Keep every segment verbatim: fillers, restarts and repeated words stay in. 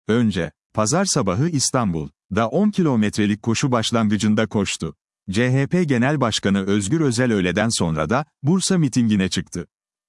Önce, pazar sabahı İstanbul'da on kilometrelik koşu başlangıcında koştu. C H P Genel Başkanı Özgür Özel öğleden sonra da Bursa mitingine çıktı.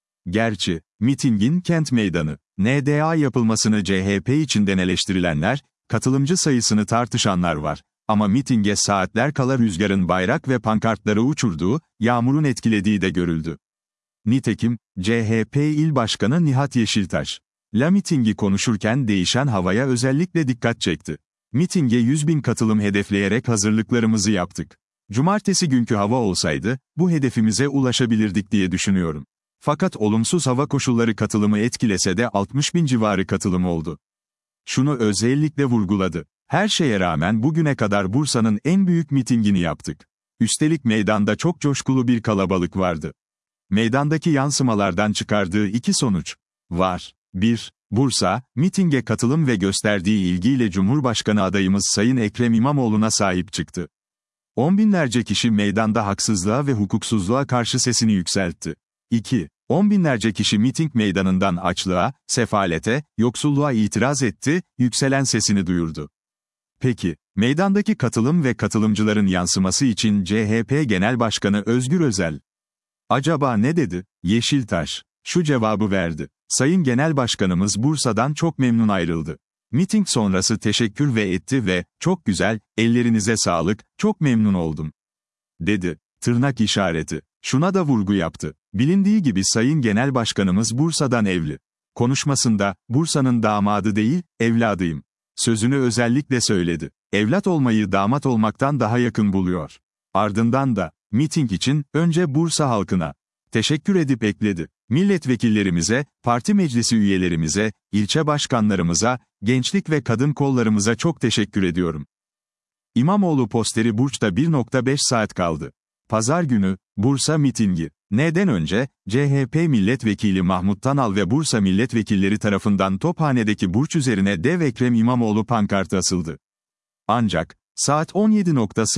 Gerçi, mitingin kent meydanı, N D A yapılmasını C H P içinden eleştirilenler, katılımcı sayısını tartışanlar var. Ama mitinge saatler kala rüzgarın bayrak ve pankartları uçurduğu, yağmurun etkilediği de görüldü. Nitekim, C H P İl Başkanı Nihat Yeşiltaş, La mitingi konuşurken değişen havaya özellikle dikkat çekti. Mitinge yüz bin katılım hedefleyerek hazırlıklarımızı yaptık. Cumartesi günkü hava olsaydı, bu hedefimize ulaşabilirdik diye düşünüyorum. Fakat olumsuz hava koşulları katılımı etkilese de altmış bin civarı katılım oldu. Şunu özellikle vurguladı. Her şeye rağmen bugüne kadar Bursa'nın en büyük mitingini yaptık. Üstelik meydanda çok coşkulu bir kalabalık vardı. Meydandaki yansımalardan çıkardığı iki sonuç var. bir. Bursa, mitinge katılım ve gösterdiği ilgiyle Cumhurbaşkanı adayımız Sayın Ekrem İmamoğlu'na sahip çıktı. On binlerce kişi meydanda haksızlığa ve hukuksuzluğa karşı sesini yükseltti. iki. On binlerce kişi miting meydanından açlığa, sefalete, yoksulluğa itiraz etti, yükselen sesini duyurdu. Peki, meydandaki katılım ve katılımcıların yansıması için C H P Genel Başkanı Özgür Özel acaba ne dedi? Yeşiltaş şu cevabı verdi. Sayın Genel Başkanımız Bursa'dan çok memnun ayrıldı. Miting sonrası teşekkür ve etti ve, çok güzel, ellerinize sağlık, çok memnun oldum, dedi. Tırnak işareti. Şuna da vurgu yaptı. Bilindiği gibi Sayın Genel Başkanımız Bursa'dan evli. Konuşmasında, Bursa'nın damadı değil, evladıyım sözünü özellikle söyledi. Evlat olmayı damat olmaktan daha yakın buluyor. Ardından da, miting için, önce Bursa halkına teşekkür edip ekledi. Milletvekillerimize, parti meclisi üyelerimize, ilçe başkanlarımıza, gençlik ve kadın kollarımıza çok teşekkür ediyorum. İmamoğlu posteri Burç'ta bir nokta beş saat kaldı. Pazar günü, Bursa mitingi. N'den önce, C H P Milletvekili Mahmut Tanal ve Bursa milletvekilleri tarafından Tophane'deki Burç üzerine dev Ekrem İmamoğlu pankartı asıldı. Ancak, saat on yedi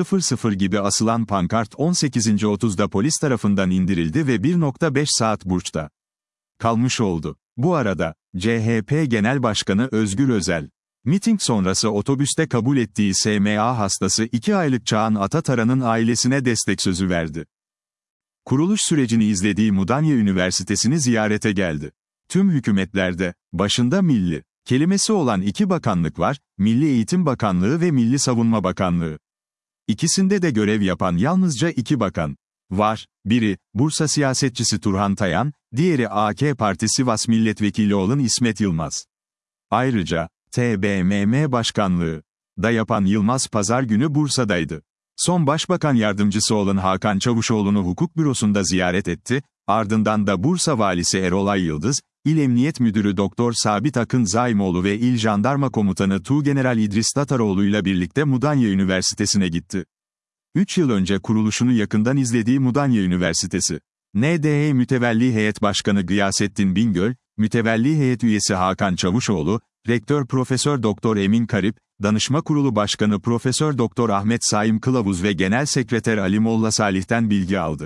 gibi asılan pankart on sekiz otuzda polis tarafından indirildi ve bir nokta beş saat Burç'ta kalmış oldu. Bu arada, C H P Genel Başkanı Özgür Özel, miting sonrası otobüste kabul ettiği S M A hastası iki aylık Çağan Atataran'ın ailesine destek sözü verdi. Kuruluş sürecini izlediği Mudanya Üniversitesi'ni ziyarete geldi. Tüm hükümetlerde, başında milli kelimesi olan iki bakanlık var, Milli Eğitim Bakanlığı ve Milli Savunma Bakanlığı. İkisinde de görev yapan yalnızca iki bakan var. Biri, Bursa siyasetçisi Turhan Tayan, diğeri A K Parti Sivas Milletvekili olan İsmet Yılmaz. Ayrıca, T B M M Başkanlığı da yapan Yılmaz pazar günü Bursa'daydı. Son Başbakan Yardımcısı olan Hakan Çavuşoğlu'nu hukuk bürosunda ziyaret etti, ardından da Bursa Valisi Erolay Yıldız, İl Emniyet Müdürü Doktor Sabit Akın Zaimoğlu ve İl Jandarma Komutanı Tuğgeneral İdris Tataroğlu'yla birlikte Mudanya Üniversitesi'ne gitti. üç yıl önce kuruluşunu yakından izlediği Mudanya Üniversitesi, N D E Mütevelli Heyet Başkanı Gıyasettin Bingöl, Mütevelli Heyet Üyesi Hakan Çavuşoğlu, Rektör Profesör Doktor Emin Karip, Danışma Kurulu Başkanı Profesör Doktor Ahmet Saim Kılavuz ve Genel Sekreter Ali Molla Salih'ten bilgi aldı.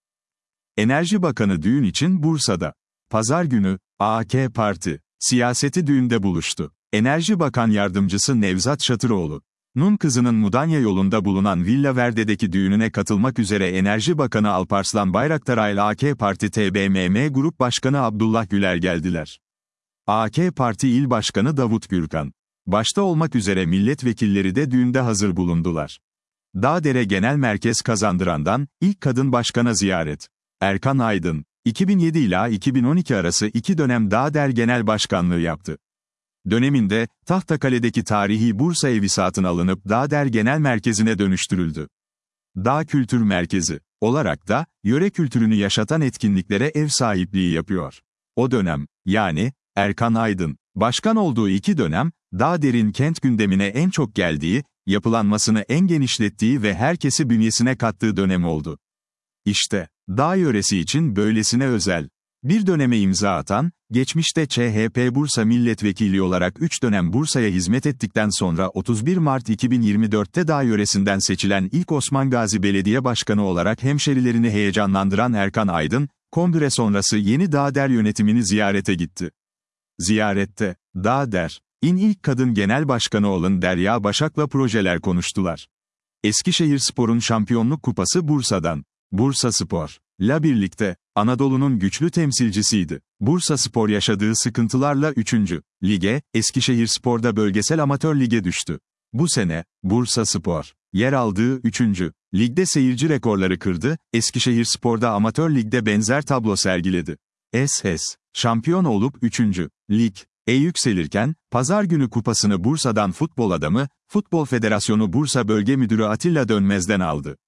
Enerji Bakanı düğün için Bursa'da. Pazar günü, A K Parti siyaseti düğünde buluştu. Enerji Bakan Yardımcısı Nevzat Şatıroğlu'nun kızının Mudanya yolunda bulunan Villa Verde'deki düğününe katılmak üzere Enerji Bakanı Alparslan Bayraktaray'la A K Parti T B M M Grup Başkanı Abdullah Güler geldiler. A K Parti İl Başkanı Davut Gürkan başta olmak üzere milletvekilleri de düğünde hazır bulundular. Dağdere Genel Merkez Kazandıran'dan, ilk kadın başkana ziyaret. Erkan Aydın, iki bin yedi ila iki bin on iki arası iki dönem Dağder Genel Başkanlığı yaptı. Döneminde, Tahtakale'deki tarihi Bursa evi satın alınıp Dağder Genel Merkezi'ne dönüştürüldü. Dağ Kültür Merkezi olarak da, yöre kültürünü yaşatan etkinliklere ev sahipliği yapıyor. O dönem, yani, Erkan Aydın, başkan olduğu iki dönem, Dağder'in kent gündemine en çok geldiği, yapılanmasını en genişlettiği ve herkesi bünyesine kattığı dönem oldu. İşte, Dağ yöresi için böylesine özel bir döneme imza atan, geçmişte Ç H P Bursa Milletvekili olarak üç dönem Bursa'ya hizmet ettikten sonra otuz bir Mart iki bin yirmi dörtte Dağ yöresinden seçilen ilk Osman Gazi Belediye Başkanı olarak hemşerilerini heyecanlandıran Erkan Aydın, kongre sonrası yeni Dağder yönetimini ziyarete gitti. Ziyarette, Dağder İN ilk kadın genel başkanı olan Derya Başak'la projeler konuştular. Eskişehirspor'un şampiyonluk kupası Bursa'dan. Bursaspor la birlikte, Anadolu'nun güçlü temsilcisiydi. Bursaspor yaşadığı sıkıntılarla üçüncü lige, Eskişehirspor'da bölgesel amatör lige düştü. Bu sene, Bursaspor, yer aldığı üçüncü ligde seyirci rekorları kırdı, Eskişehirspor'da amatör ligde benzer tablo sergiledi. S S, şampiyon olup üçüncü lig e yükselirken, pazar günü kupasını Bursa'dan futbol adamı, Futbol Federasyonu Bursa Bölge Müdürü Atilla Dönmez'den aldı.